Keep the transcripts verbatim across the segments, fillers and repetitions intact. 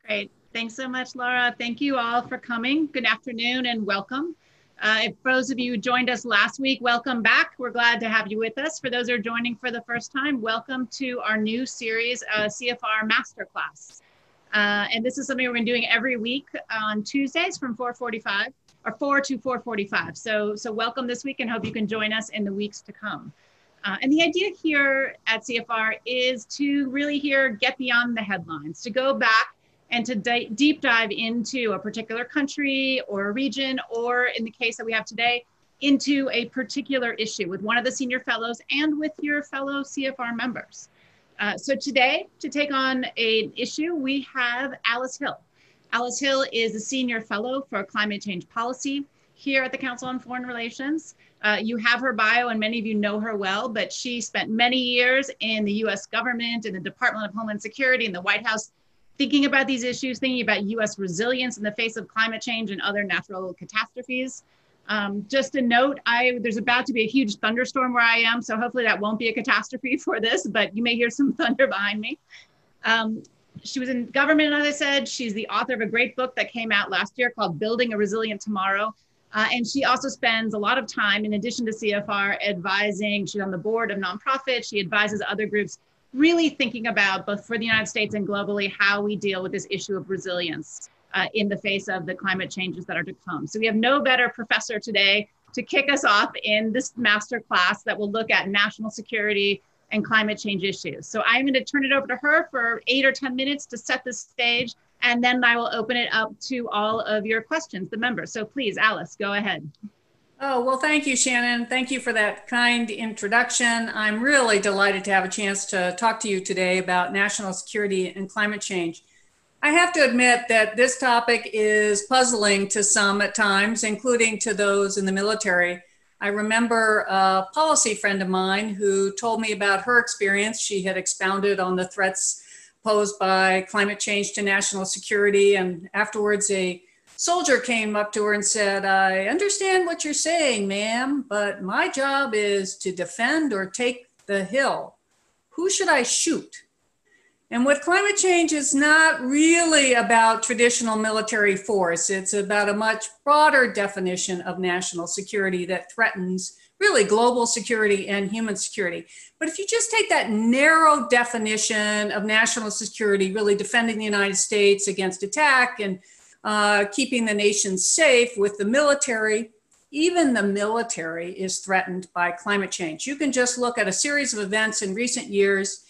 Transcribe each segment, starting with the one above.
Great. Thanks so much, Laura. Thank you all for coming. Good afternoon and welcome. Uh, if for those of you who joined us last week, welcome back. We're glad to have you with us. For those who are joining for the first time, welcome to our new series, uh, C F R Masterclass. Uh, and this is something we're doing every week on Tuesdays from four forty-five or four to four forty-five. So, so welcome this week and hope you can join us in the weeks to come. Uh, and the idea here at C F R is to really here get beyond the headlines, to go back and to di- deep dive into a particular country or a region, or in the case that we have today, into a particular issue with one of the senior fellows and with your fellow C F R members. Uh, so today, to take on an issue, we have Alice Hill. Alice Hill is a senior fellow for climate change policy here at the Council on Foreign Relations. Uh, you have her bio and many of you know her well, but she spent many years in the U S government, in the Department of Homeland Security, in the White House, thinking about these issues, thinking about U S resilience in the face of climate change and other natural catastrophes. Um, just a note, I, there's about to be a huge thunderstorm where I am, so hopefully that won't be a catastrophe for this, but you may hear some thunder behind me. Um, she was in government, as I said. She's the author of a great book that came out last year called Building a Resilient Tomorrow. Uh, and she also spends a lot of time, in addition to C F R, advising. She's on the board of nonprofits. She advises other groups, really thinking about, both for the United States and globally, how we deal with this issue of resilience uh, in the face of the climate changes that are to come. So we have no better professor today to kick us off in this master class that will look at national security and climate change issues. So I'm going to turn it over to her for eight or ten minutes to set the stage, and then I will open it up to all of your questions, the members. So please, Alice, go ahead. Oh, well, thank you, Shannon. Thank you for that kind introduction. I'm really delighted to have a chance to talk to you today about national security and climate change. I have to admit that this topic is puzzling to some at times, including to those in the military. I remember a policy friend of mine who told me about her experience. She had expounded on the threats posed by climate change to national security, and afterwards a soldier came up to her and said, I understand what you're saying, ma'am, but my job is to defend or take the hill. Who should I shoot? And with climate change, it's not really about traditional military force. It's about a much broader definition of national security that threatens really global security and human security. But if you just take that narrow definition of national security, really defending the United States against attack and Uh, keeping the nation safe with the military, even the military is threatened by climate change. You can just look at a series of events in recent years.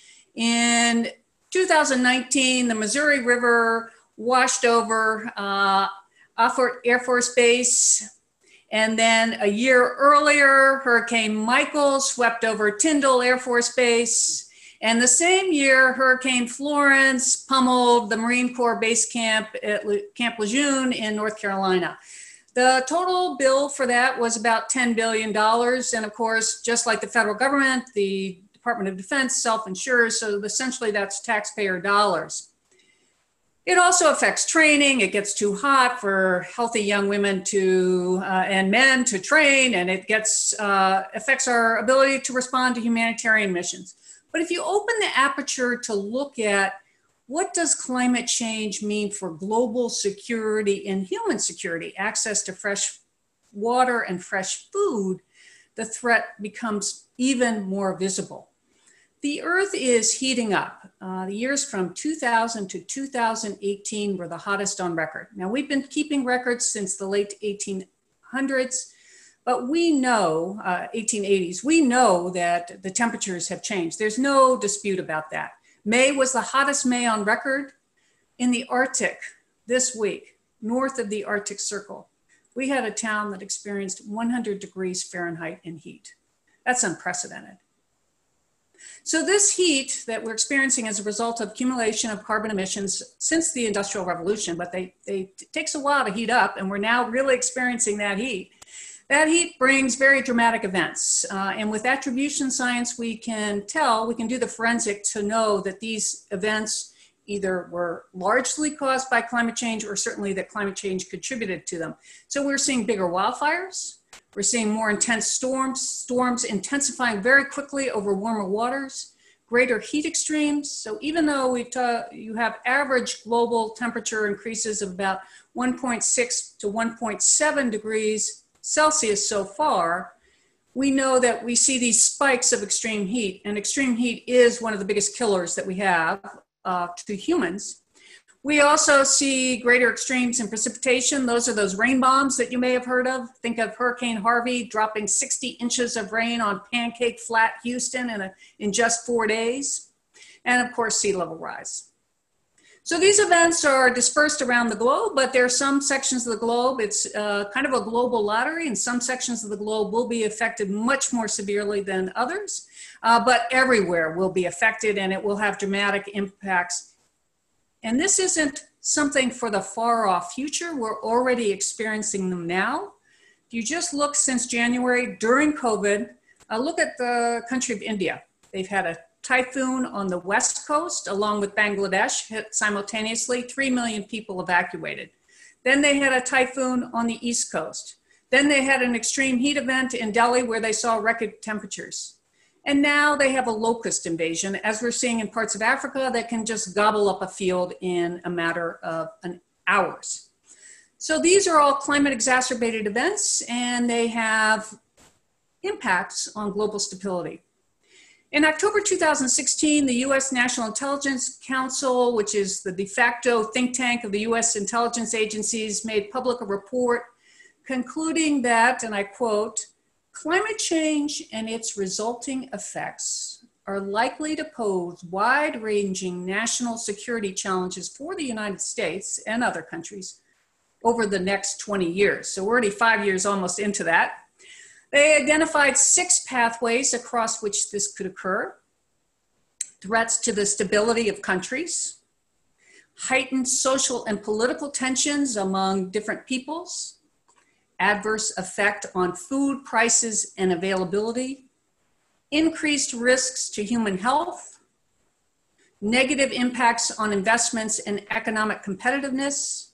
In two thousand nineteen, the Missouri River washed over uh, Offutt Air Force Base. And then a year earlier, Hurricane Michael swept over Tyndall Air Force Base. And the same year, Hurricane Florence pummeled the Marine Corps base camp at Camp Lejeune in North Carolina. The total bill for that was about ten billion dollars. And of course, just like the federal government, the Department of Defense self-insures. So essentially that's taxpayer dollars. It also affects training. It gets too hot for healthy young women to uh, and men to train, and it gets uh, affects our ability to respond to humanitarian missions. But if you open the aperture to look at what does climate change mean for global security and human security, access to fresh water and fresh food, the threat becomes even more visible. The Earth is heating up. Uh, the years from two thousand to two thousand eighteen were the hottest on record. Now, we've been keeping records since the late eighteen hundreds. But we know, uh, eighteen eighties, we know that the temperatures have changed. There's no dispute about that. May was the hottest May on record. In the Arctic this week, north of the Arctic Circle, we had a town that experienced one hundred degrees Fahrenheit in heat. That's unprecedented. So this heat that we're experiencing as a result of accumulation of carbon emissions since the Industrial Revolution, but they, they, it takes a while to heat up, and we're now really experiencing that heat. That heat brings very dramatic events. Uh, and with attribution science, we can tell, we can do the forensic to know that these events either were largely caused by climate change or certainly that climate change contributed to them. So we're seeing bigger wildfires. We're seeing more intense storms, storms intensifying very quickly over warmer waters. greater heat extremes. So even though we you have average global temperature increases of about one point six to one point seven degrees Celsius so far, we know that we see these spikes of extreme heat, and extreme heat is one of the biggest killers that we have uh, to humans. We also see greater extremes in precipitation. Those are those rain bombs that you may have heard of. Think of Hurricane Harvey dropping sixty inches of rain on pancake flat Houston in, a, in just four days. And of course, sea level rise. So these events are dispersed around the globe, but there are some sections of the globe, it's uh, kind of a global lottery, and some sections of the globe will be affected much more severely than others, uh, but everywhere will be affected, and it will have dramatic impacts. And this isn't something for the far off future. We're already experiencing them now. If you just look since January during COVID, uh, look at the country of India. They've had a typhoon on the west coast along with Bangladesh hit simultaneously, three million people evacuated. Then they had a typhoon on the east coast. Then they had an extreme heat event in Delhi where they saw record temperatures. And now they have a locust invasion, as we're seeing in parts of Africa, that can just gobble up a field in a matter of an hours. So these are all climate exacerbated events, and they have impacts on global stability. In October two thousand sixteen, the U S National Intelligence Council, which is the de facto think tank of the U S intelligence agencies, made public a report concluding that, and I quote, "Climate change and its resulting effects are likely to pose wide-ranging national security challenges for the United States and other countries over the next twenty years. So we're already five years almost into that. They identified six pathways across which this could occur: threats to the stability of countries, heightened social and political tensions among different peoples, adverse effect on food prices and availability, increased risks to human health, negative impacts on investments and economic competitiveness,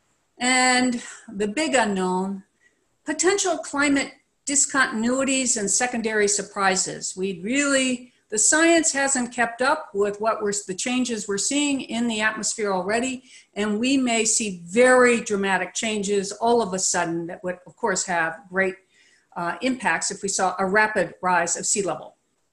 and the big unknown, potential climate discontinuities and secondary surprises." We really, the science hasn't kept up with what we're, the changes we're seeing in the atmosphere already, and we may see very dramatic changes all of a sudden that would, of course, have great uh, impacts if we saw a rapid rise of sea level.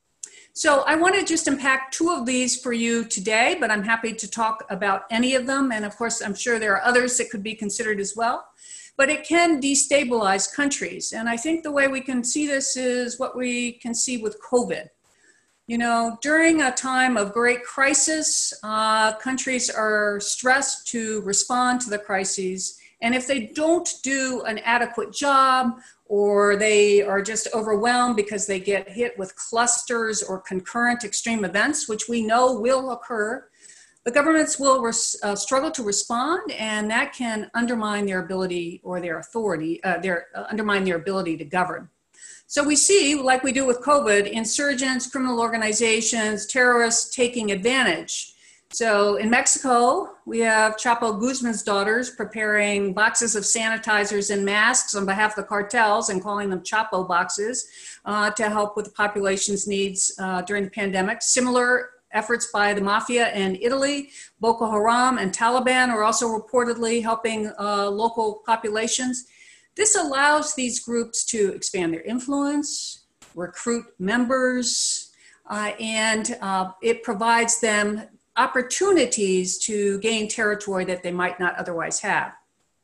So I want to just unpack two of these for you today, but I'm happy to talk about any of them, and of course, I'm sure there are others that could be considered as well. But it can destabilize countries. And I think the way we can see this is what we can see with COVID. You know, during a time of great crisis, uh, countries are stressed to respond to the crises. And if they don't do an adequate job, or they are just overwhelmed because they get hit with clusters or concurrent extreme events, which we know will occur, the governments will res, uh, struggle to respond, and that can undermine their ability or their authority, uh, their, uh, undermine their ability to govern. So we see, like we do with COVID, insurgents, criminal organizations, terrorists taking advantage. So in Mexico, we have Chapo Guzman's daughters preparing boxes of sanitizers and masks on behalf of the cartels and calling them Chapo boxes uh, to help with the population's needs uh, during the pandemic. Similar efforts by the mafia in Italy, Boko Haram and Taliban are also reportedly helping uh, local populations. This allows these groups to expand their influence, recruit members, uh, and uh, it provides them opportunities to gain territory that they might not otherwise have.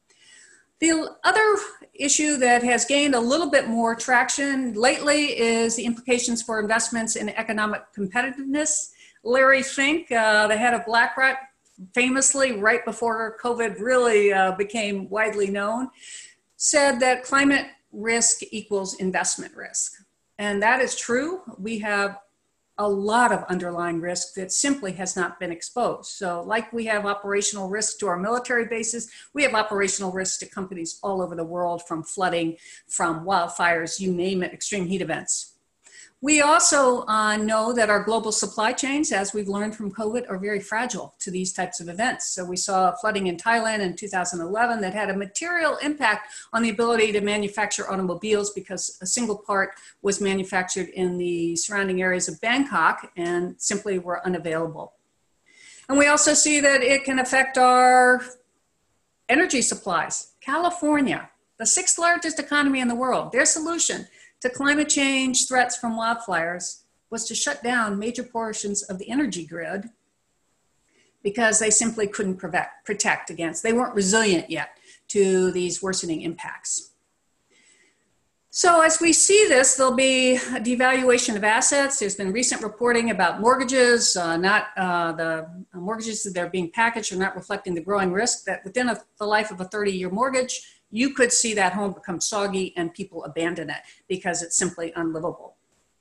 The other issue that has gained a little bit more traction lately is the implications for investments in economic competitiveness. Larry Fink, uh, the head of BlackRock, famously right before COVID really uh, became widely known, said that climate risk equals investment risk. And that is true. We have a lot of underlying risk that simply has not been exposed. So like we have operational risk to our military bases, we have operational risk to companies all over the world, from flooding, from wildfires, you name it, extreme heat events. We also uh, know that our global supply chains, as we've learned from COVID, are very fragile to these types of events. So we saw flooding in Thailand in two thousand eleven that had a material impact on the ability to manufacture automobiles because a single part was manufactured in the surrounding areas of Bangkok and simply were unavailable. And we also see that it can affect our energy supplies. California, the sixth largest economy in the world, their solution to climate change threats from wildfires was to shut down major portions of the energy grid because they simply couldn't protect, protect against, they weren't resilient yet to these worsening impacts. So as we see this, there'll be a devaluation of assets. There's been recent reporting about mortgages, uh, not uh, the mortgages that are being packaged are not reflecting the growing risk that within a, the life of a thirty year mortgage, you could see that home become soggy and people abandon it because it's simply unlivable.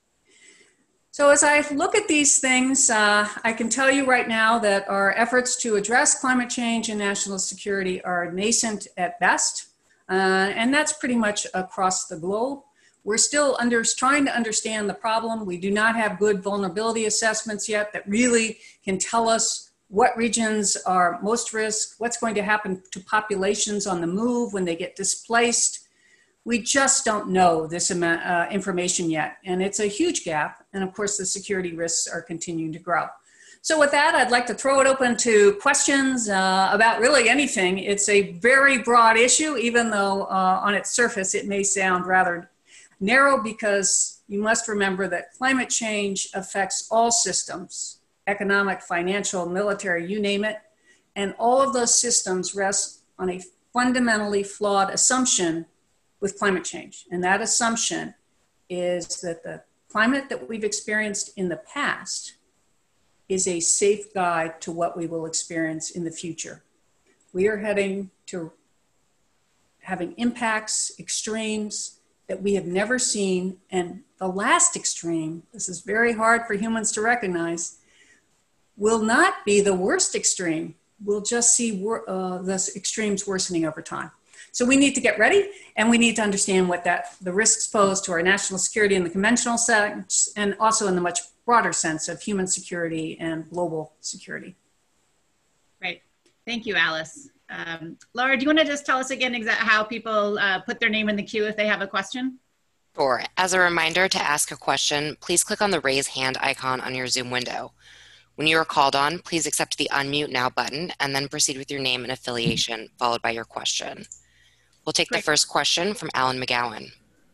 So as I look at these things, uh, I can tell you right now that our efforts to address climate change and national security are nascent at best. Uh, and that's pretty much across the globe. We're still under, trying to understand the problem. We do not have good vulnerability assessments yet that really can tell us what regions are most risk, what's going to happen to populations on the move when they get displaced. We just don't know this amount, uh, information yet, and it's a huge gap. And of course, the security risks are continuing to grow. So with that, I'd like to throw it open to questions uh, about really anything. It's a very broad issue, even though uh, on its surface, it may sound rather narrow, because you must remember that climate change affects all systems. Economic, financial, military, you name it. And all of those systems rest on a fundamentally flawed assumption with climate change. And that assumption is that the climate that we've experienced in the past is a safe guide to what we will experience in the future. We are heading to having impacts, extremes that we have never seen. And the last extreme, this is very hard for humans to recognize, will not be the worst extreme. We'll just see uh, the extremes worsening over time. So we need to get ready, and we need to understand what that the risks pose to our national security in the conventional sense, and also in the much broader sense of human security and global security. Great. Thank you, Alice. Um, Laura, do you want to just tell us again exactly how people uh, put their name in the queue if they have a question? Sure. As a reminder, to ask a question, please click on the raise hand icon on your Zoom window. When you are called on, please accept the unmute now button and then proceed with your name and affiliation, followed by your question. We'll take Great. The first question from Alan McGowan.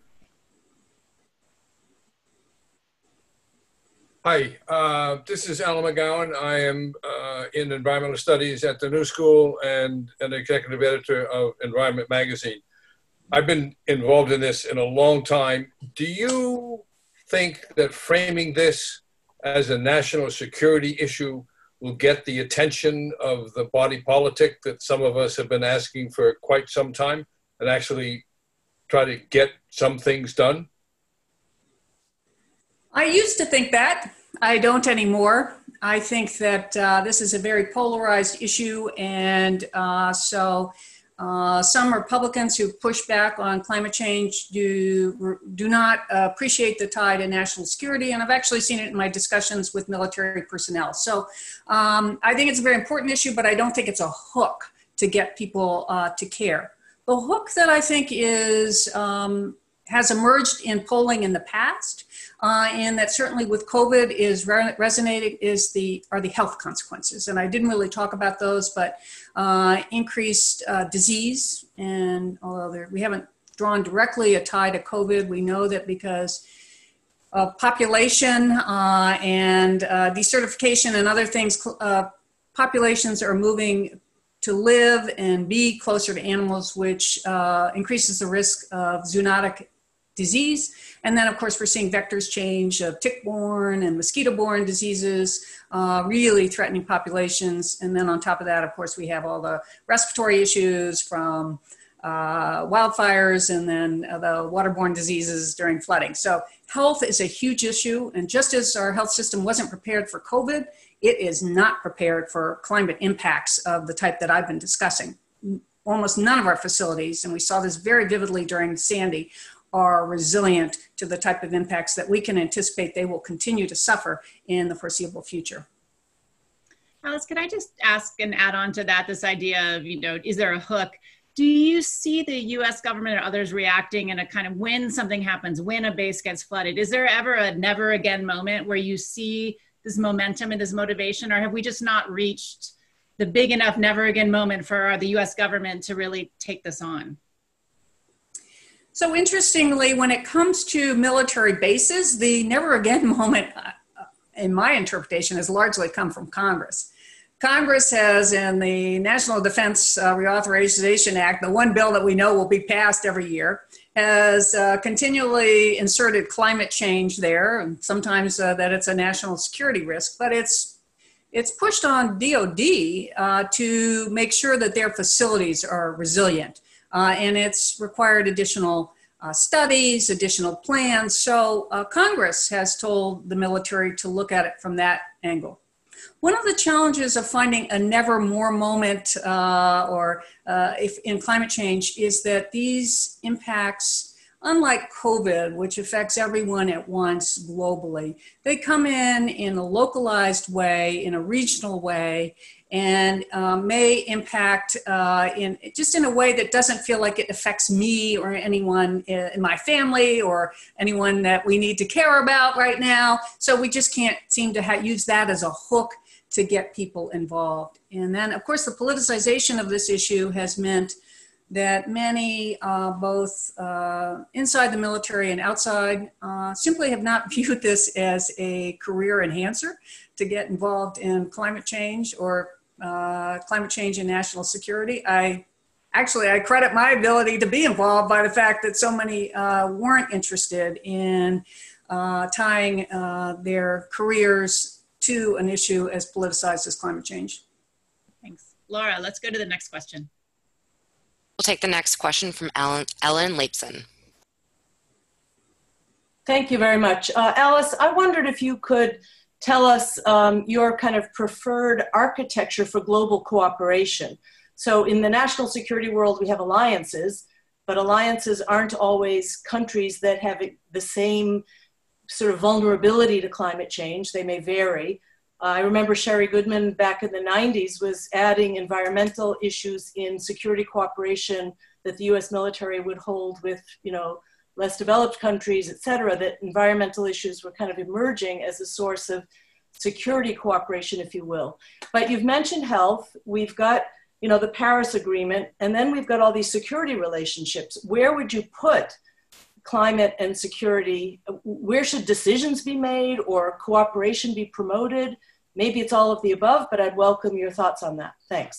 Hi, uh, this is Alan McGowan. I am uh, in environmental studies at the New School and an executive editor of Environment Magazine. I've been involved in this in a long time. Do you think that framing this as a national security issue will get the attention of the body politic that some of us have been asking for quite some time, and actually try to get some things done? I used to think that. I don't anymore. I think that uh, this is a very polarized issue, and uh, so Uh, some Republicans who push back on climate change do, do not uh, appreciate the tie to national security, and I've actually seen it in my discussions with military personnel. So um, I think it's a very important issue, but I don't think it's a hook to get people uh, to care. The hook that I think is um, has emerged in polling in the past, uh, and that certainly with COVID is re resonating, is the are the health consequences. And I didn't really talk about those, but uh, increased uh, disease, and although there, we haven't drawn directly a tie to COVID, we know that because of population uh, and uh, desertification and other things, uh, populations are moving to live and be closer to animals, which uh, increases the risk of zoonotic disease. And then, of course, we're seeing vectors change of tick-borne and mosquito-borne diseases, uh, really threatening populations. And then on top of that, of course, we have all the respiratory issues from uh, wildfires and then uh, the waterborne diseases during flooding. So health is a huge issue. And just as our health system wasn't prepared for COVID, it is not prepared for climate impacts of the type that I've been discussing. Almost none of our facilities, and we saw this very vividly during Sandy, are resilient to the type of impacts that we can anticipate they will continue to suffer in the foreseeable future. Alice, could I just ask and add on to that, this idea of, you know, is there a hook? Do you see the U S government or others reacting in a kind of when something happens, when a base gets flooded? Is there ever a never again moment where you see this momentum and this motivation, or have we just not reached the big enough never again moment for the U S government to really take this on? So interestingly, when it comes to military bases, the never again moment, uh, in my interpretation, has largely come from Congress. Congress has, in the National Defense uh, Reauthorization Act, the one bill that we know will be passed every year, has uh, continually inserted climate change there, and sometimes uh, that it's a national security risk, but it's it's pushed on D O D uh, to make sure that their facilities are resilient, uh, and it's required additional uh, studies, additional plans. So uh, Congress has told the military to look at it from that angle. One of the challenges of finding a never more moment uh, or uh, if in climate change is that these impacts, unlike COVID, which affects everyone at once globally, they come in in a localized way, in a regional way, and uh, may impact uh, in just in a way that doesn't feel like it affects me or anyone in my family or anyone that we need to care about right now. So we just can't seem to ha- use that as a hook to get people involved. And then, of course, the politicization of this issue has meant that many, uh, both uh, inside the military and outside, uh, simply have not viewed this as a career enhancer to get involved in climate change or uh, climate change and national security. I actually, I credit my ability to be involved by the fact that so many uh, weren't interested in uh, tying uh, their careers to an issue as politicized as climate change. Thanks. Laura, let's go to the next question. We'll take the next question from Ellen, Ellen Lapson. Thank you very much. Uh, Alice, I wondered if you could tell us um, your kind of preferred architecture for global cooperation. So in the national security world, we have alliances, but alliances aren't always countries that have the same sort of vulnerability to climate change. They may vary. Uh, I remember Sherry Goodman back in the nineties was adding environmental issues in security cooperation that the U S military would hold with, you know, less developed countries, et cetera, that environmental issues were kind of emerging as a source of security cooperation, if you will. But you've mentioned health. We've got, you know, the Paris Agreement, and then we've got all these security relationships. Where would you put climate and security? Where should decisions be made or cooperation be promoted? Maybe it's all of the above, but I'd welcome your thoughts on that. Thanks.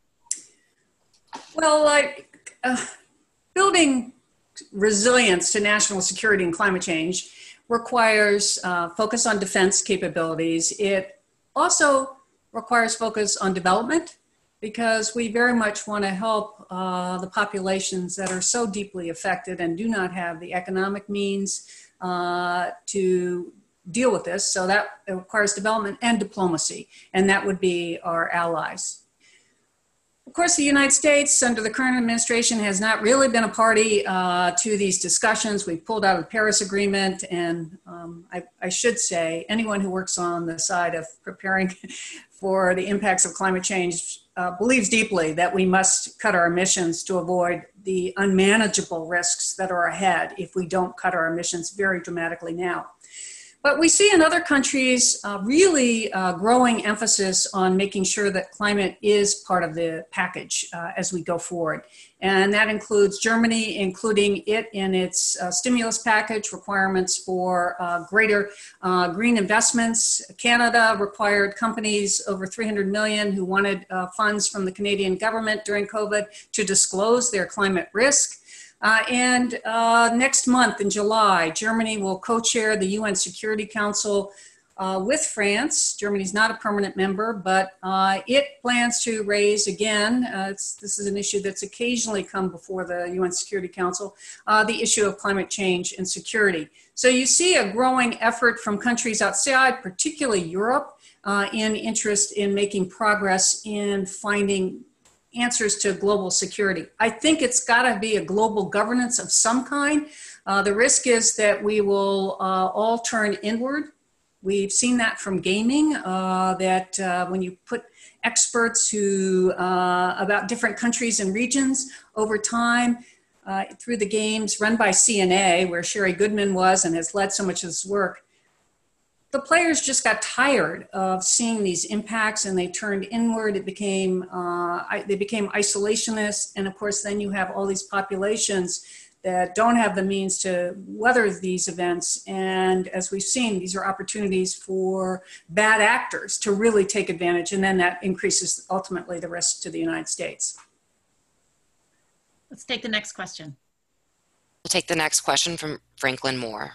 Well, like uh, building resilience to national security and climate change requires uh, focus on defense capabilities. It also requires focus on development, because we very much want to help uh, the populations that are so deeply affected and do not have the economic means uh, to deal with this. So that requires development and diplomacy, and that would be our allies. Of course, the United States, under the current administration, has not really been a party uh, to these discussions. We've pulled out of the Paris Agreement, and um, I, I should say, anyone who works on the side of preparing for the impacts of climate change uh, believes deeply that we must cut our emissions to avoid the unmanageable risks that are ahead if we don't cut our emissions very dramatically now. But we see in other countries uh, really uh, growing emphasis on making sure that climate is part of the package uh, as we go forward. And that includes Germany, including it in its uh, stimulus package, requirements for uh, greater uh, green investments. Canada required companies over three hundred million who wanted uh, funds from the Canadian government during COVID to disclose their climate risk. Uh, and uh, next month in July, Germany will co-chair the U N Security Council uh, with France. Germany's not a permanent member, but uh, it plans to raise again, uh, it's, this is an issue that's occasionally come before the U N Security Council, uh, the issue of climate change and security. So you see a growing effort from countries outside, particularly Europe, uh, in interest in making progress in finding answers to global security. I think it's got to be a global governance of some kind, Uh, the risk is that we will uh, all turn inward. We've seen that from gaming, uh, that uh, when you put experts who uh, about different countries and regions over time uh, through the games run by C N A, where Sherry Goodman was and has led so much of this work, the players just got tired of seeing these impacts and they turned inward. It became, uh, they became isolationists. And of course, then you have all these populations that don't have the means to weather these events. And as we've seen, these are opportunities for bad actors to really take advantage. And then that increases ultimately the risk to the United States. Let's take the next question. We'll take the next question from Franklin Moore.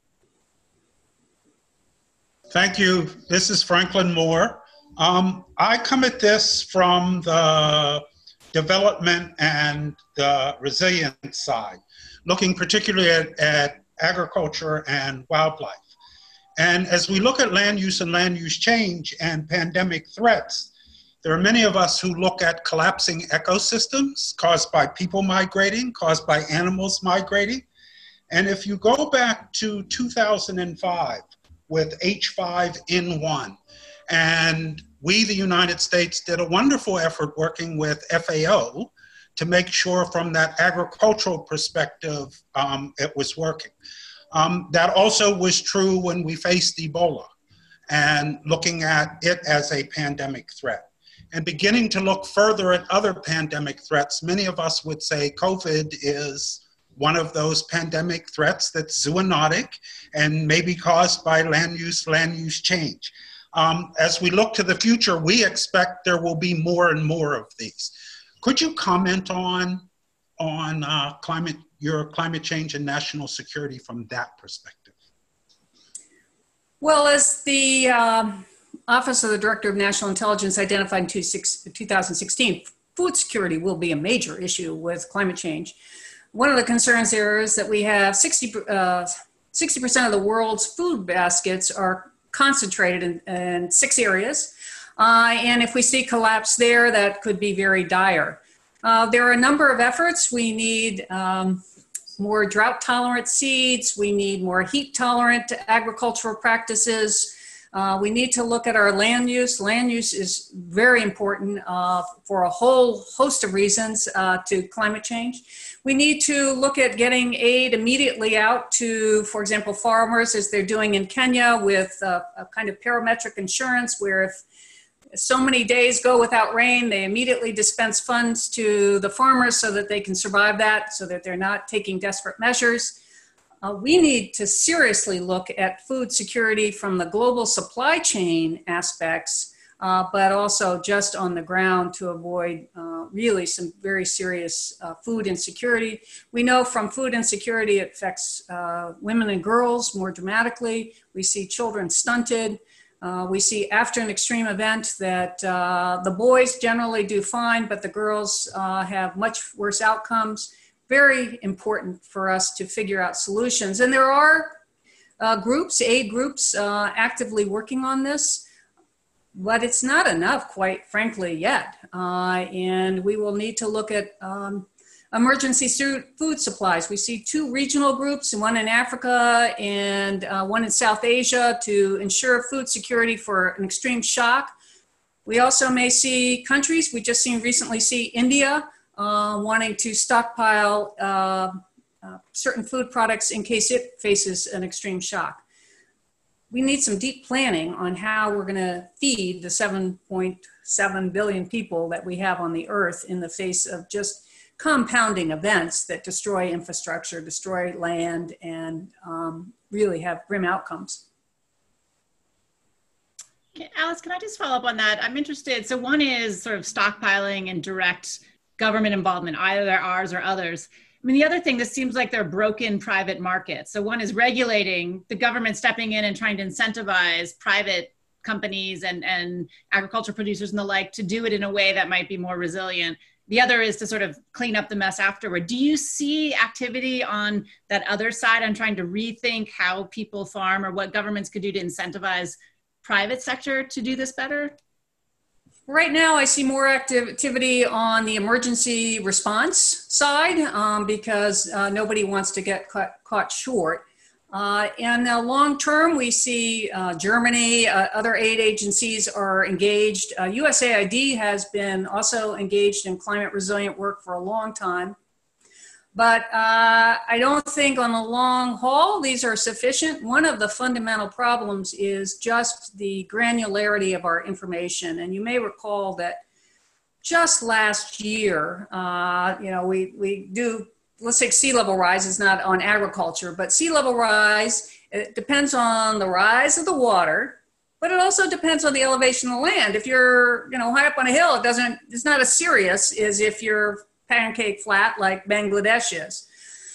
Thank you. This is Franklin Moore. Um, I come at this from the development and the resilience side, looking particularly at, at agriculture and wildlife. And as we look at land use and land use change and pandemic threats, there are many of us who look at collapsing ecosystems caused by people migrating, caused by animals migrating. And if you go back to two thousand five with H five N one, and we, the United States, did a wonderful effort working with F A O to make sure from that agricultural perspective um, it was working. Um, that also was true when we faced Ebola and looking at it as a pandemic threat. And beginning to look further at other pandemic threats, many of us would say COVID is one of those pandemic threats that's zoonotic and maybe caused by land use, land use change. Um, as we look to the future, we expect there will be more and more of these. Could you comment on, on uh, climate, your climate change and national security from that perspective? Well, as the um, Office of the Director of National Intelligence identified in two thousand sixteen, food security will be a major issue with climate change. One of the concerns there is that we have sixty percent of the world's food baskets are concentrated in, in six areas. Uh, and if we see collapse there, that could be very dire. Uh, there are a number of efforts. We need um, more drought-tolerant seeds. We need more heat-tolerant agricultural practices. Uh, we need to look at our land use. Land use is very important uh, for a whole host of reasons uh, to climate change. We need to look at getting aid immediately out to, for example, farmers, as they're doing in Kenya with uh, a kind of parametric insurance, where if so many days go without rain, they immediately dispense funds to the farmers so that they can survive that, so that they're not taking desperate measures. Uh, we need to seriously look at food security from the global supply chain aspects, uh, but also just on the ground to avoid uh, really some very serious uh, food insecurity. We know from food insecurity it affects uh, women and girls more dramatically. We see children stunted. Uh, we see after an extreme event that uh, the boys generally do fine, but the girls uh, have much worse outcomes. Very important for us to figure out solutions. And there are uh, groups, aid groups, uh, actively working on this, but it's not enough, quite frankly, yet. Uh, and we will need to look at um, emergency food supplies. We see two regional groups, one in Africa and uh, one in South Asia, to ensure food security for an extreme shock. We also may see countries, we just seen recently see India, Uh, wanting to stockpile uh, uh, certain food products in case it faces an extreme shock. We need some deep planning on how we're going to feed the seven point seven billion people that we have on the earth in the face of just compounding events that destroy infrastructure, destroy land, and um, really have grim outcomes. Okay, Alice, can I just follow up on that? I'm interested. So one is sort of stockpiling and direct government involvement, either ours or others. I mean, the other thing, this seems like they're broken private markets. So one is regulating, the government stepping in and trying to incentivize private companies and, and agriculture producers and the like to do it in a way that might be more resilient. The other is to sort of clean up the mess afterward. Do you see activity on that other side on trying to rethink how people farm or what governments could do to incentivize private sector to do this better? Right now, I see more activity on the emergency response side um, because uh, nobody wants to get caught, caught short. Uh, and now long term, we see uh, Germany, uh, other aid agencies are engaged. Uh, U S A I D has been also engaged in climate resilient work for a long time. But uh, I don't think on the long haul, these are sufficient. One of the fundamental problems is just the granularity of our information. And you may recall that just last year, uh, you know, we, we do, let's take sea level rise is not on agriculture, but sea level rise, it depends on the rise of the water, but it also depends on the elevation of the land. If you're, you know, high up on a hill, it doesn't, it's not as serious as if you're pancake flat like Bangladesh is.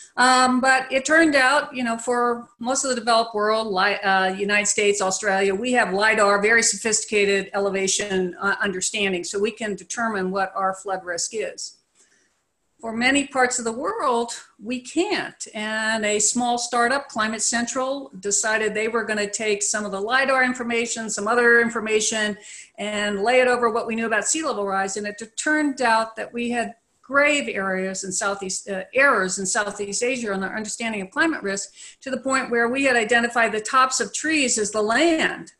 Um, but it turned out, you know, for most of the developed world, uh, United States, Australia, we have LIDAR, very sophisticated elevation uh, understanding, so we can determine what our flood risk is. For many parts of the world, we can't. And a small startup, Climate Central, decided they were going to take some of the LIDAR information, some other information, and lay it over what we knew about sea level rise. And it turned out that we had grave areas in Southeast, uh, errors in Southeast Asia on our understanding of climate risk, to the point where we had identified the tops of trees as the land.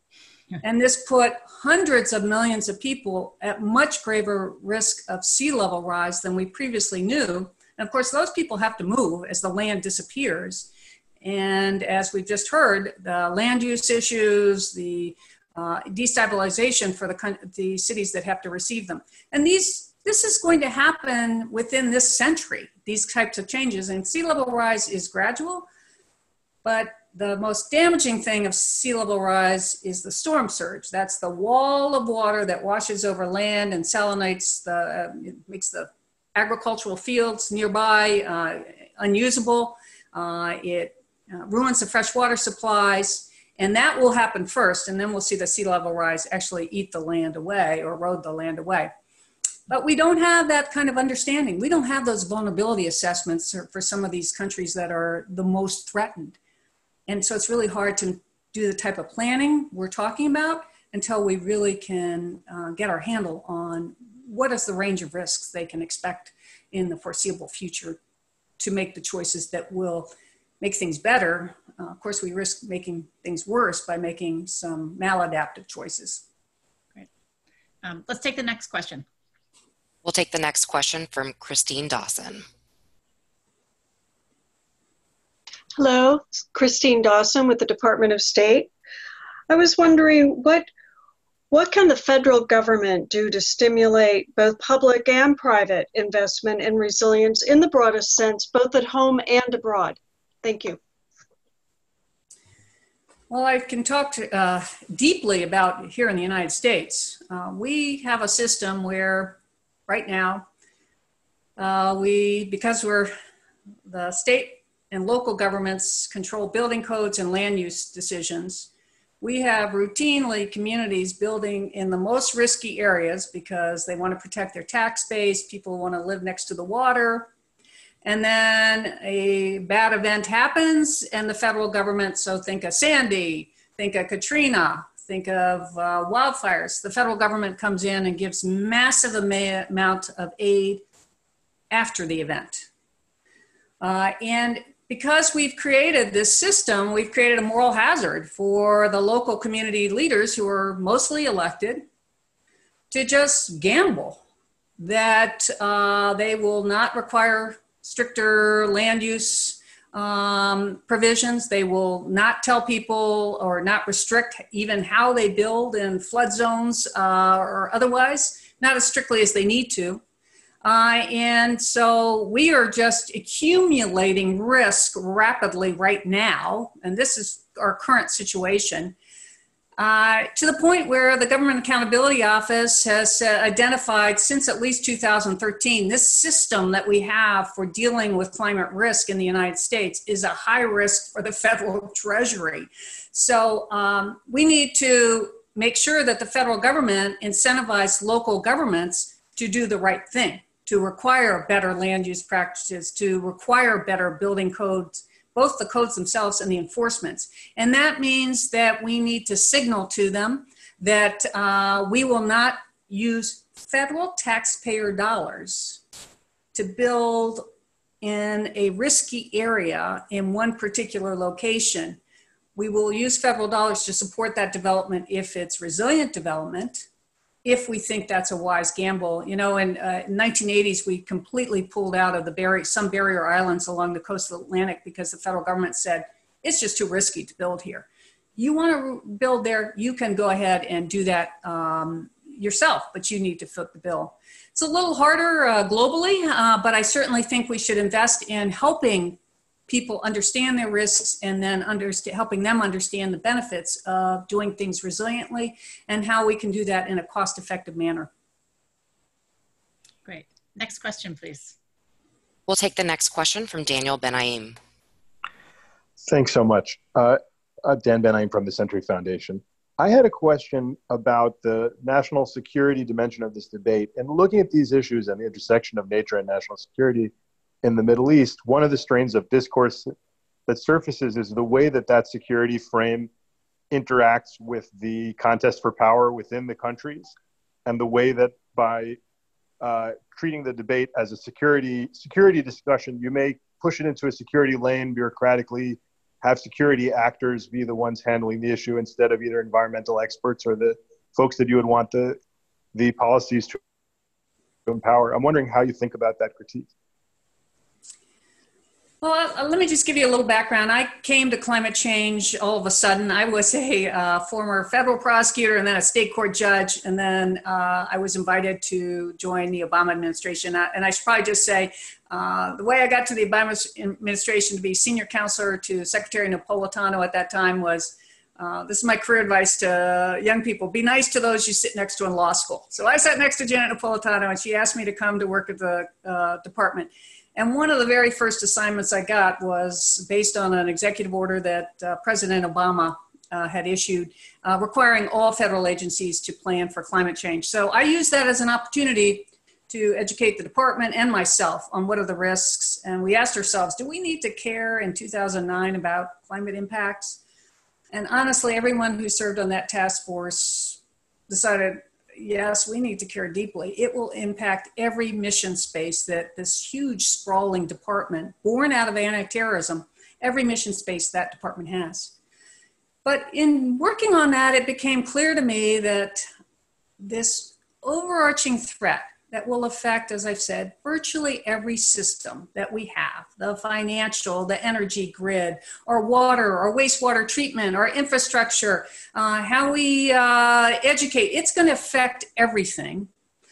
And this put hundreds of millions of people at much graver risk of sea level rise than we previously knew. And of course, those people have to move as the land disappears. And as we've just heard, the land use issues, the uh, destabilization for the, the cities that have to receive them. And these This is going to happen within this century, these types of changes. And sea level rise is gradual, but the most damaging thing of sea level rise is the storm surge. That's the wall of water that washes over land and salinates the, uh, it makes the agricultural fields nearby uh, unusable. Uh, it uh, ruins the freshwater supplies. And that will happen first, and then we'll see the sea level rise actually eat the land away or erode the land away. But we don't have that kind of understanding. We don't have those vulnerability assessments for some of these countries that are the most threatened. And so it's really hard to do the type of planning we're talking about until we really can uh, get our handle on what is the range of risks they can expect in the foreseeable future to make the choices that will make things better. Uh, of course, we risk making things worse by making some maladaptive choices. Great. Um, let's take the next question. We'll take the next question from Christine Dawson. Hello, Christine Dawson with the Department of State. I was wondering, what, what can the federal government do to stimulate both public and private investment in resilience in the broadest sense, both at home and abroad? Thank you. Well, I can talk to, uh, deeply about here in the United States. Uh, we have a system where right now, uh, we, because we're the state and local governments control building codes and land use decisions, we have routinely communities building in the most risky areas because they want to protect their tax base, people want to live next to the water, and then a bad event happens and the federal government, so think of Sandy, think of Katrina, think of uh, wildfires. The federal government comes in and gives massive ama- amount of aid after the event. Uh, and because we've created this system, we've created a moral hazard for the local community leaders who are mostly elected to just gamble that uh, they will not require stricter land use Um, provisions. They will not tell people or not restrict even how they build in flood zones uh, or otherwise, not as strictly as they need to. Uh, and so we are just accumulating risk rapidly right now, and this is our current situation, uh, to the point where the Government Accountability Office has uh, identified since at least two thousand thirteen, this system that we have for dealing with climate risk in the United States is a high risk for the federal treasury. So um, we need to make sure that the federal government incentivizes local governments to do the right thing, to require better land use practices, to require better building codes, both the codes themselves and the enforcements. And that means that we need to signal to them that uh, we will not use federal taxpayer dollars to build in a risky area in one particular location. We will use federal dollars to support that development if it's resilient development, if we think that's a wise gamble. You know, in uh, nineteen eighties, we completely pulled out of the barrier, some barrier islands along the coast of the Atlantic because the federal government said, it's just too risky to build here. You want to build there, you can go ahead and do that um, yourself, but you need to foot the bill. It's a little harder uh, globally, uh, but I certainly think we should invest in helping people understand their risks and then understand, helping them understand the benefits of doing things resiliently and how we can do that in a cost-effective manner. Great. Next question, please. We'll take the next question from Daniel Benaim. Thanks so much. Uh, uh, Dan Benaim from the Century Foundation. I had a question about the national security dimension of this debate. And looking at these issues and the intersection of nature and national security in the Middle East, one of the strains of discourse that surfaces is the way that that security frame interacts with the contest for power within the countries, and the way that by uh, treating the debate as a security security discussion, you may push it into a security lane bureaucratically, have security actors be the ones handling the issue instead of either environmental experts or the folks that you would want the, the policies to empower. I'm wondering how you think about that critique. Well, uh, let me just give you a little background. I came to climate change all of a sudden. I was a uh, former federal prosecutor and then a state court judge. And then uh, I was invited to join the Obama administration. Uh, and I should probably just say, uh, the way I got to the Obama administration to be senior counselor to Secretary Napolitano at that time was, uh, this is my career advice to young people, be nice to those you sit next to in law school. So I sat next to Janet Napolitano and she asked me to come to work at the uh, department. And one of the very first assignments I got was based on an executive order that uh, President Obama uh, had issued, uh, requiring all federal agencies to plan for climate change. So I used that as an opportunity to educate the department and myself on what are the risks. And we asked ourselves, do we need to care in two thousand nine about climate impacts? And honestly, everyone who served on that task force decided, yes, we need to care deeply. It will impact every mission space that this huge sprawling department, born out of anti-terrorism, every mission space that department has. But in working on that, it became clear to me that this overarching threat that will affect, as I've said, virtually every system that we have, the financial, the energy grid, our water, our wastewater treatment, our infrastructure, uh, how we uh, educate, it's going to affect everything.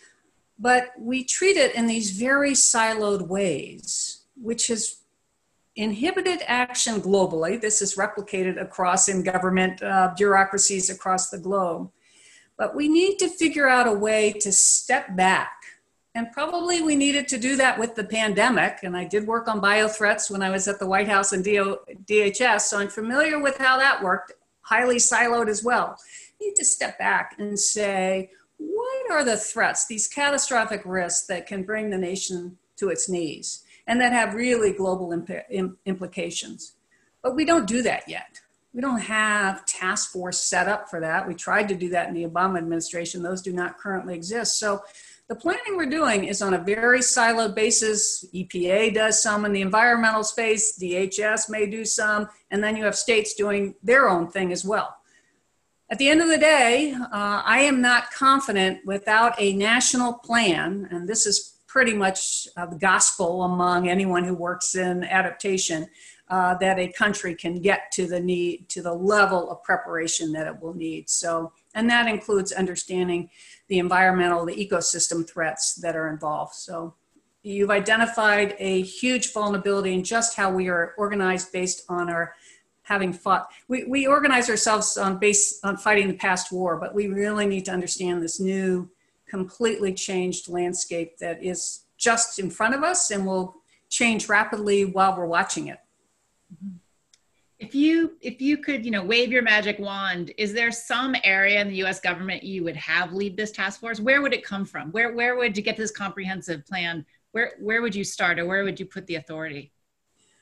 But we treat it in these very siloed ways, which has inhibited action globally. This is replicated across in government uh, bureaucracies across the globe. But we need to figure out a way to step back. And probably we needed to do that with the pandemic. And I did work on biothreats when I was at the White House and D H S, so I'm familiar with how that worked, highly siloed as well. We need to step back and say, what are the threats, these catastrophic risks that can bring the nation to its knees and that have really global imp- implications? But we don't do that yet. We don't have task force set up for that. We tried to do that in the Obama administration. Those do not currently exist. So the planning we're doing is on a very siloed basis. E P A does some in the environmental space, D H S may do some, and then you have states doing their own thing as well. At the end of the day, uh, I am not confident without a national plan, and this is pretty much uh, the gospel among anyone who works in adaptation, uh, that a country can get to the need, to the level of preparation that it will need. So, and that includes understanding the environmental, the ecosystem threats that are involved. So you've identified a huge vulnerability in just how we are organized based on our having fought. We, we organize ourselves on base on fighting the past war, but we really need to understand this new, completely changed landscape that is just in front of us and will change rapidly while we're watching it. Mm-hmm. If you, if you could, you know, wave your magic wand, is there some area in the U S government you would have lead this task force? Where would it come from? Where, where would you get this comprehensive plan? Where, where would you start, or where would you put the authority?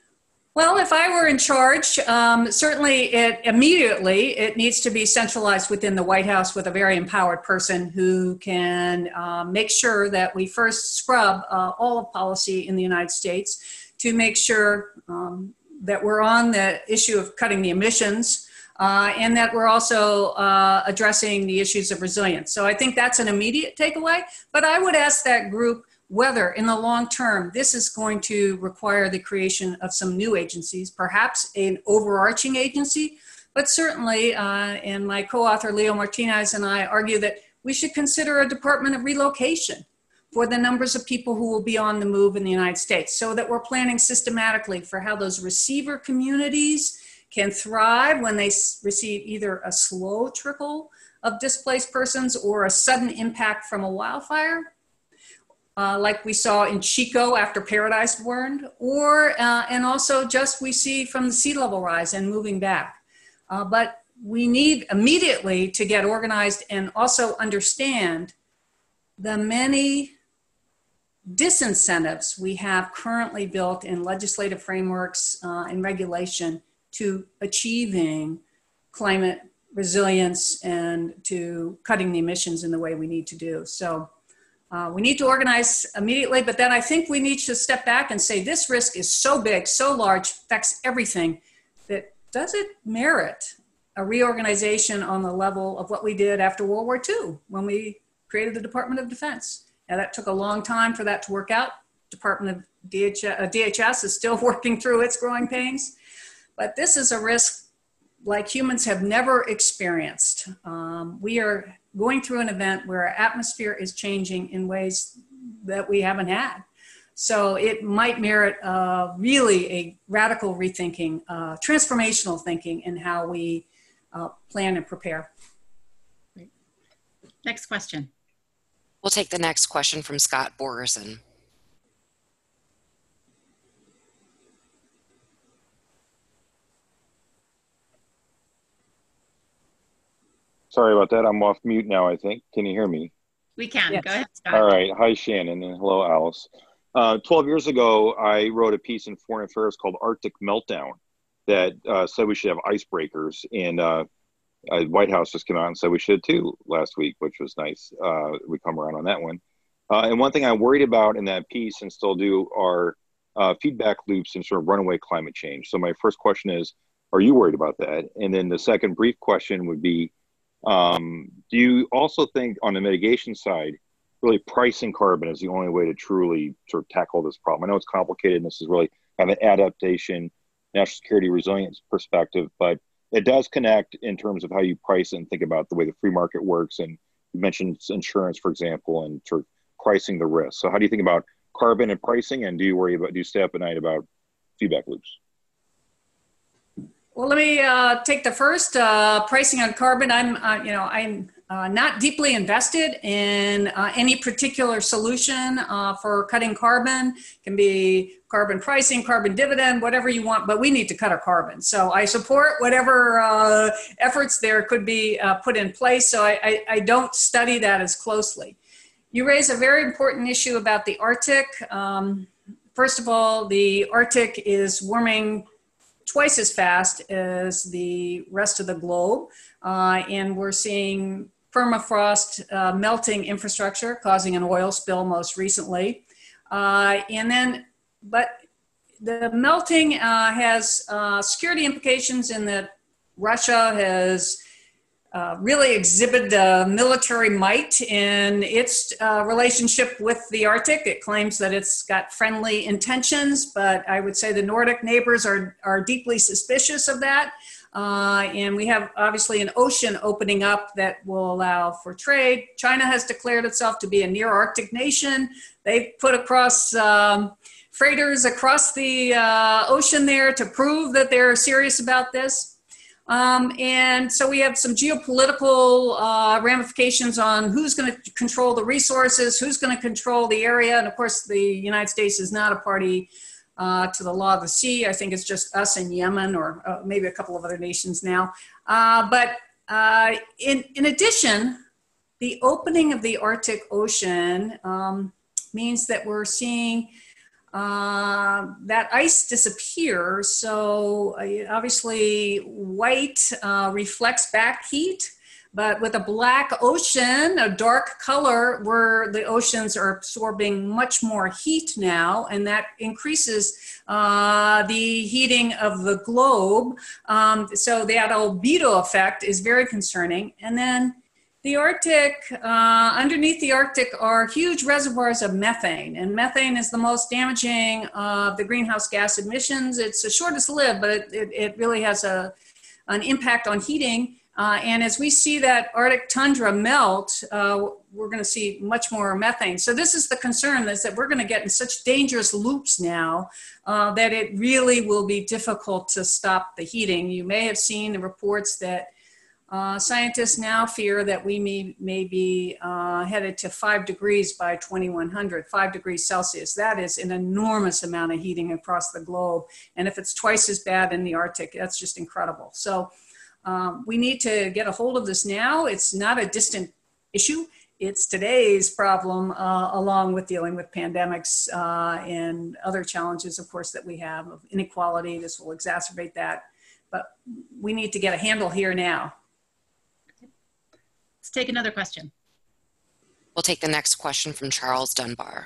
Well, if I were in charge, um, certainly it immediately it needs to be centralized within the White House with a very empowered person who can uh, make sure that we first scrub uh, all of policy in the United States to make sure um, that we're on the issue of cutting the emissions uh, and that we're also uh, addressing the issues of resilience. So I think that's an immediate takeaway, but I would ask that group whether in the long term, this is going to require the creation of some new agencies, perhaps an overarching agency, but certainly, uh, and my co-author Leo Martinez and I argue that we should consider a Department of Relocation for the numbers of people who will be on the move in the United States, so that we're planning systematically for how those receiver communities can thrive when they receive either a slow trickle of displaced persons or a sudden impact from a wildfire. Uh, like we saw in Chico after Paradise burned, or, uh, and also just we see from the sea level rise and moving back. Uh, but we need immediately to get organized and also understand the many disincentives we have currently built in legislative frameworks uh, and regulation to achieving climate resilience and to cutting the emissions in the way we need to do. So. Uh, we need to organize immediately, but then I think we need to step back and say this risk is so big, so large, affects everything, that does it merit a reorganization on the level of what we did after World War Two when we created the Department of Defense? Now that took a long time for that to work out. Department of D H S, uh, D H S is still working through its growing pains, but this is a risk like humans have never experienced. Um, we are going through an event where our atmosphere is changing in ways that we haven't had. So it might merit uh, really a radical rethinking, uh, transformational thinking in how we uh, plan and prepare. Great. Next question. We'll take the next question from Scott Borgerson. Sorry about that. I'm off mute now, I think. Can you hear me? We can. Yes. Go ahead, Scott. All right. Hi, Shannon, and hello, Alice. Uh, twelve years ago, I wrote a piece in Foreign Affairs called Arctic Meltdown that uh, said we should have icebreakers. And uh, uh, White House just came out and said we should too last week, which was nice. Uh, we come around on that one. Uh, and one thing I worried about in that piece and still do are uh, feedback loops and sort of runaway climate change. So my first question is, are you worried about that? And then the second brief question would be, Um, do you also think on the mitigation side, really pricing carbon is the only way to truly sort of tackle this problem? I know it's complicated and this is really kind of an adaptation, national security resilience perspective, but it does connect in terms of how you price and think about the way the free market works. And you mentioned insurance, for example, and sort of pricing the risk. So how do you think about carbon and pricing? And do you worry about, do you stay up at night about feedback loops? Well, let me uh, take the first uh, pricing on carbon. I'm, uh, you know, I'm uh, not deeply invested in uh, any particular solution uh, for cutting carbon. It can be carbon pricing, carbon dividend, whatever you want, but we need to cut our carbon. So I support whatever uh, efforts there could be uh, put in place. So I, I, I don't study that as closely. You raise a very important issue about the Arctic. Um, first of all, the Arctic is warming twice as fast as the rest of the globe. Uh, and we're seeing permafrost uh, melting infrastructure, causing an oil spill most recently. Uh, and then, but the melting uh, has uh, security implications in that Russia has uh, really exhibited uh, military might in its uh, relationship with the Arctic. It claims that it's got friendly intentions, but I would say the Nordic neighbors are, are deeply suspicious of that. Uh, and we have obviously an ocean opening up that will allow for trade. China has declared itself to be a near Arctic nation. They've put across um, freighters across the uh, ocean there to prove that they're serious about this. Um, and so we have some geopolitical uh, ramifications on who's going to control the resources, who's going to control the area. And of course, the United States is not a party uh, to the law of the sea. I think it's just us and Yemen, or uh, maybe a couple of other nations now. Uh, but uh, in, in addition, the opening of the Arctic Ocean um, means that we're seeing uh, that ice disappears. So uh, obviously white uh, reflects back heat, but with a black ocean, a dark color, where the oceans are absorbing much more heat now, and that increases uh, the heating of the globe. Um, so that albedo effect is very concerning. And then the Arctic, uh, underneath the Arctic are huge reservoirs of methane, and methane is the most damaging of the greenhouse gas emissions. It's the shortest lived, but it, it, it really has a, an impact on heating. Uh, and as we see that Arctic tundra melt, uh, we're going to see much more methane. So this is the concern, is that we're going to get in such dangerous loops now uh, that it really will be difficult to stop the heating. You may have seen the reports that uh, scientists now fear that we may, may be uh, headed to five degrees by twenty-one hundred, five degrees Celsius. That is an enormous amount of heating across the globe. And if it's twice as bad in the Arctic, that's just incredible. So Um, we need to get a hold of this now. It's not a distant issue. It's today's problem, uh, along with dealing with pandemics uh, and other challenges, of course, that we have of inequality. This will exacerbate that. But we need to get a handle here now. Let's take another question. We'll take the next question from Charles Dunbar.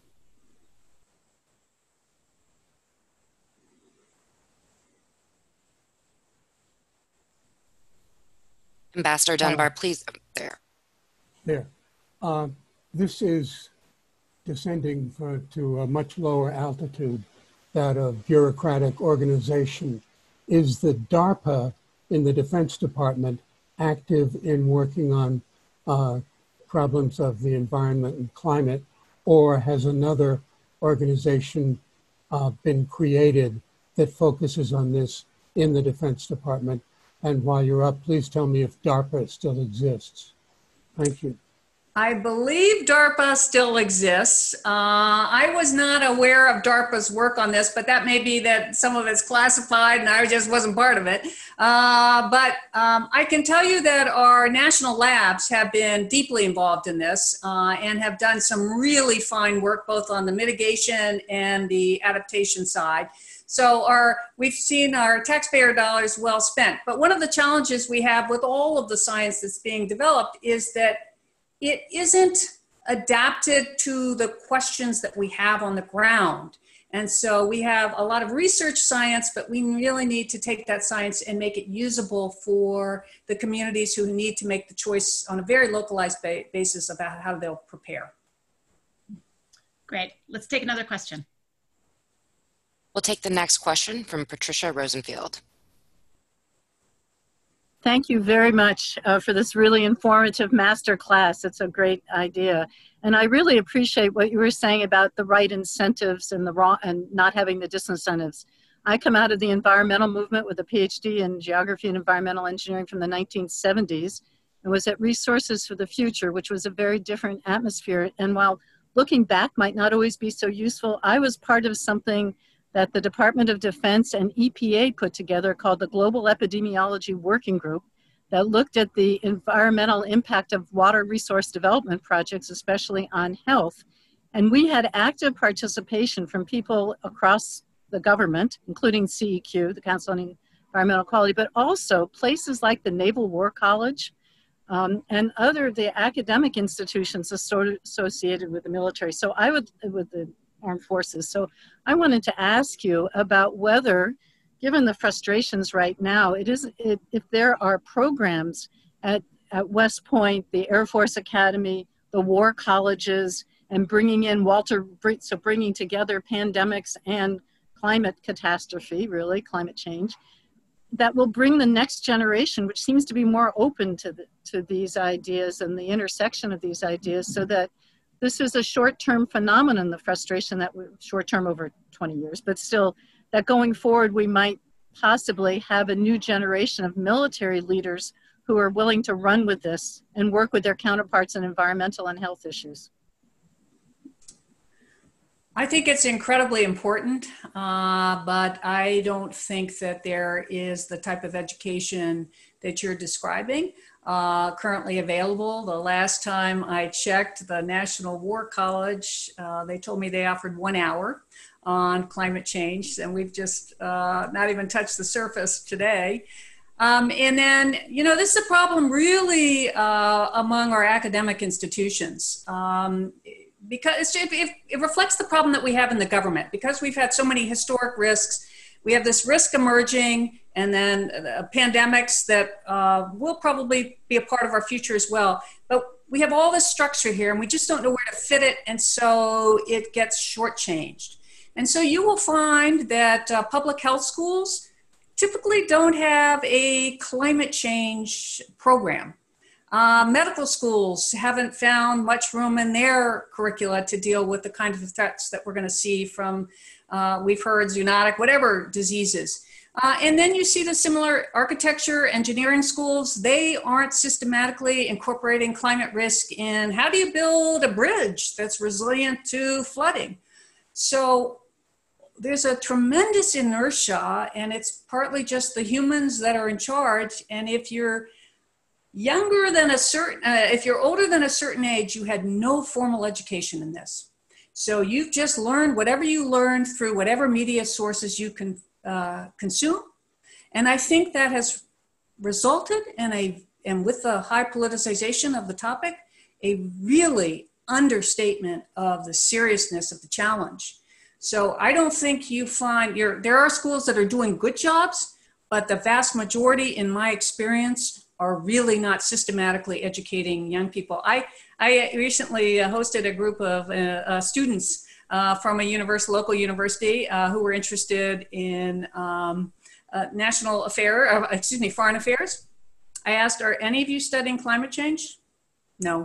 Ambassador Dunbar, uh, please, oh, there. There. Uh, this is descending for, to a much lower altitude, that of bureaucratic organization. Is the DARPA in the Defense Department active in working on uh, problems of the environment and climate, or has another organization uh, been created that focuses on this in the Defense Department? And while you're up, please tell me if DARPA still exists. Thank you. I believe DARPA still exists. Uh, I was not aware of DARPA's work on this, but that may be that some of it's classified and I just wasn't part of it. Uh, but um, I can tell you that our national labs have been deeply involved in this uh, and have done some really fine work, both on the mitigation and the adaptation side. So our, we've seen our taxpayer dollars well spent. But one of the challenges we have with all of the science that's being developed is that it isn't adapted to the questions that we have on the ground. And so we have a lot of research science, but we really need to take that science and make it usable for the communities who need to make the choice on a very localized ba- basis about how they'll prepare. Great. Let's take another question. We'll take the next question from Patricia Rosenfield. Thank you very much uh, for this really informative master class. It's a great idea. And I really appreciate what you were saying about the right incentives and the wrong and not having the disincentives. I come out of the environmental movement with a PhD in geography and environmental engineering from the nineteen seventies and was at Resources for the Future, which was a very different atmosphere. And while looking back might not always be so useful, I was part of something that the Department of Defense and E P A put together called the Global Epidemiology Working Group that looked at the environmental impact of water resource development projects, especially on health. And we had active participation from people across the government, including C E Q, the Council on Environmental Quality, but also places like the Naval War College um, and other, the academic institutions associated with the military. So I would, with the armed forces. So I wanted to ask you about whether, given the frustrations right now, it is it, if there are programs at, at West Point, the Air Force Academy, the war colleges, and bringing in Walter, so bringing together pandemics and climate catastrophe, really climate change, that will bring the next generation, which seems to be more open to the, to these ideas and the intersection of these ideas, so that this is a short-term phenomenon, the frustration that we're short-term over twenty years, but still that going forward, we might possibly have a new generation of military leaders who are willing to run with this and work with their counterparts in environmental and health issues. I think it's incredibly important, uh, but I don't think that there is the type of education that you're describing. uh, currently available. The last time I checked the National War College, uh, they told me they offered one hour on climate change, and we've just uh, not even touched the surface today. Um, and then, you know, this is a problem really uh, among our academic institutions um, because it, it, it reflects the problem that we have in the government. Because we've had so many historic risks, we have this risk emerging, and then uh, pandemics that uh, will probably be a part of our future as well. But we have all this structure here, and we just don't know where to fit it, and so it gets shortchanged. And so you will find that uh, public health schools typically don't have a climate change program. Uh, medical schools haven't found much room in their curricula to deal with the kind of threats that we're going to see from, uh, we've heard zoonotic, whatever diseases. Uh, and then you see the similar architecture, engineering schools, they aren't systematically incorporating climate risk in how do you build a bridge that's resilient to flooding. So there's a tremendous inertia, and it's partly just the humans that are in charge. And if you're younger than a certain, uh, if you're older than a certain age, you had no formal education in this. So you've just learned whatever you learned through whatever media sources you can uh, consume. And I think that has resulted in a, and with the high politicization of the topic, a really understatement of the seriousness of the challenge. So I don't think you find, you're, there are schools that are doing good jobs, but the vast majority, in my experience, are really not systematically educating young people. I, I recently hosted a group of uh, uh, students uh, from a universe, local university uh, who were interested in um, uh, national affair, uh, excuse me, foreign affairs. I asked, are any of you studying climate change? No.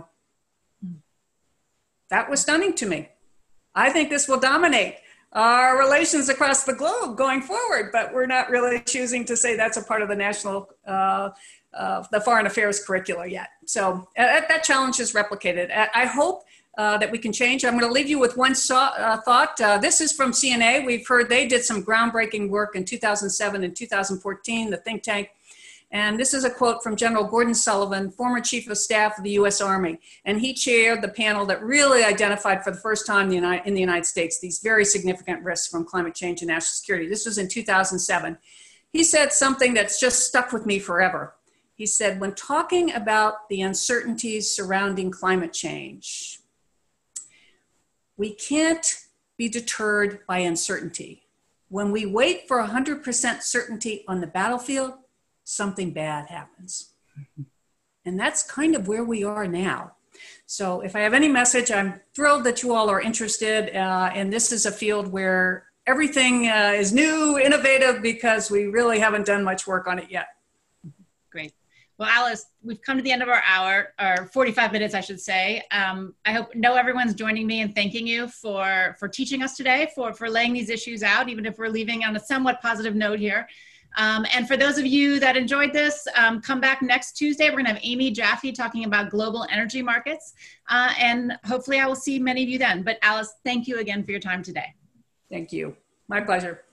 That was stunning to me. I think this will dominate our relations across the globe going forward, but we're not really choosing to say that's a part of the national, uh, uh, the foreign affairs curricula yet. So uh, that challenge is replicated. I, I hope uh, that we can change. I'm going to leave you with one so, uh, thought. Uh, this is from C N A. We've heard they did some groundbreaking work in two thousand seven and two thousand fourteen, the think tank. And this is a quote from General Gordon Sullivan, former Chief of Staff of the U S Army. And he chaired the panel that really identified for the first time in the United, in the United States these very significant risks from climate change and national security. This was in two thousand seven. He said something that's just stuck with me forever. He said, when talking about the uncertainties surrounding climate change, we can't be deterred by uncertainty. When we wait for one hundred percent certainty on the battlefield, something bad happens. And that's kind of where we are now. So if I have any message, I'm thrilled that you all are interested. Uh, and this is a field where everything uh, is new, innovative, because we really haven't done much work on it yet. Great. Well, Alice, we've come to the end of our hour, or forty-five minutes, I should say. Um, I hope know everyone's joining me in thanking you for, for teaching us today, for, for laying these issues out, even if we're leaving on a somewhat positive note here. Um, and for those of you that enjoyed this, um, come back next Tuesday. We're going to have Amy Jaffe talking about global energy markets. Uh, and hopefully I will see many of you then. But Alice, thank you again for your time today. Thank you. My pleasure.